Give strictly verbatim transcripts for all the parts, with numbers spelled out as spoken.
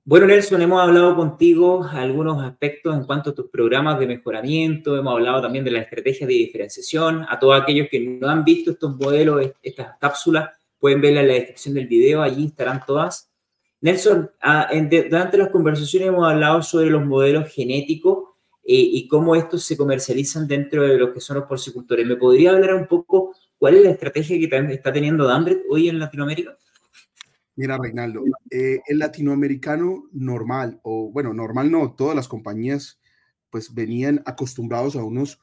Bueno, Nelson, hemos hablado contigo algunos aspectos en cuanto a tus programas de mejoramiento, hemos hablado también de la estrategia de diferenciación. A todos aquellos que no han visto estos modelos, estas cápsulas, pueden verlas en la descripción del video, allí estarán todas. Nelson, ah, en de, durante las conversaciones hemos hablado sobre los modelos genéticos eh, y cómo estos se comercializan dentro de los que son los porcicultores. ¿Me podría hablar un poco cuál es la estrategia que está teniendo Dambret hoy en Latinoamérica? Mira, Reinaldo, eh, el latinoamericano normal, o bueno, normal no, todas las compañías pues venían acostumbrados a unos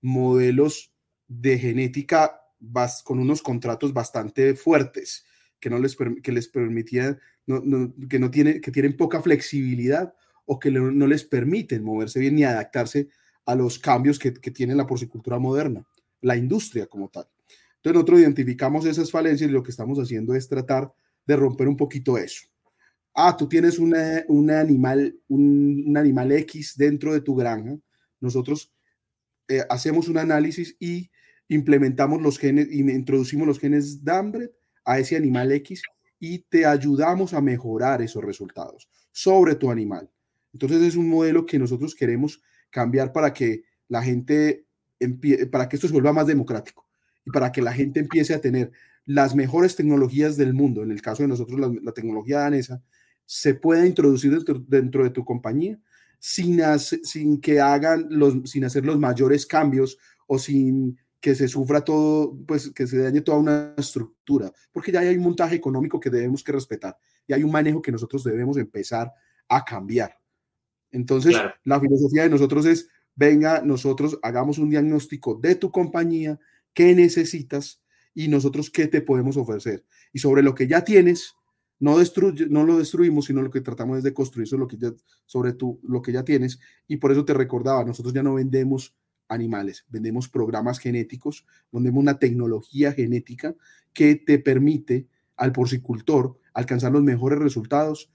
modelos de genética bas, con unos contratos bastante fuertes que, no les, que les permitían, no, no, que, no tiene, que tienen poca flexibilidad o que le, no les permiten moverse bien ni adaptarse a los cambios que, que tiene la porcicultura moderna, la industria como tal. Entonces nosotros identificamos esas falencias y lo que estamos haciendo es tratar de romper un poquito eso. Ah, tú tienes una, una animal, un, un animal X dentro de tu granja. Nosotros eh, hacemos un análisis y implementamos los genes y introducimos los genes Dambret a ese animal X y te ayudamos a mejorar esos resultados sobre tu animal. Entonces es un modelo que nosotros queremos cambiar para que la gente, para que esto se vuelva más democrático y para que la gente empiece a tener las mejores tecnologías del mundo. En el caso de nosotros, la, la tecnología danesa se puede introducir dentro, dentro de tu compañía sin, hacer, sin que hagan los, sin hacer los mayores cambios o sin que se sufra todo, pues que se dañe toda una estructura, porque ya hay un montaje económico que debemos que respetar y hay un manejo que nosotros debemos empezar a cambiar. Entonces, claro, la filosofía de nosotros es, venga, nosotros hagamos un diagnóstico de tu compañía, qué necesitas y nosotros qué te podemos ofrecer. Y sobre lo que ya tienes, no, destruye, no lo destruimos, sino lo que tratamos es de construir sobre, lo que, ya, sobre tu, lo que ya tienes. Y por eso te recordaba, nosotros ya no vendemos animales, vendemos programas genéticos, vendemos una tecnología genética que te permite al porcicultor alcanzar los mejores resultados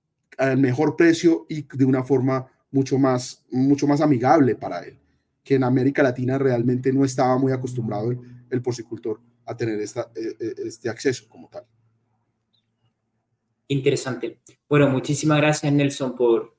al mejor precio y de una forma mucho más, mucho más amigable para él, que en América Latina realmente no estaba muy acostumbrado el, el porcicultor a tener esta, este acceso como tal. Interesante. Bueno, muchísimas gracias, Nelson, por,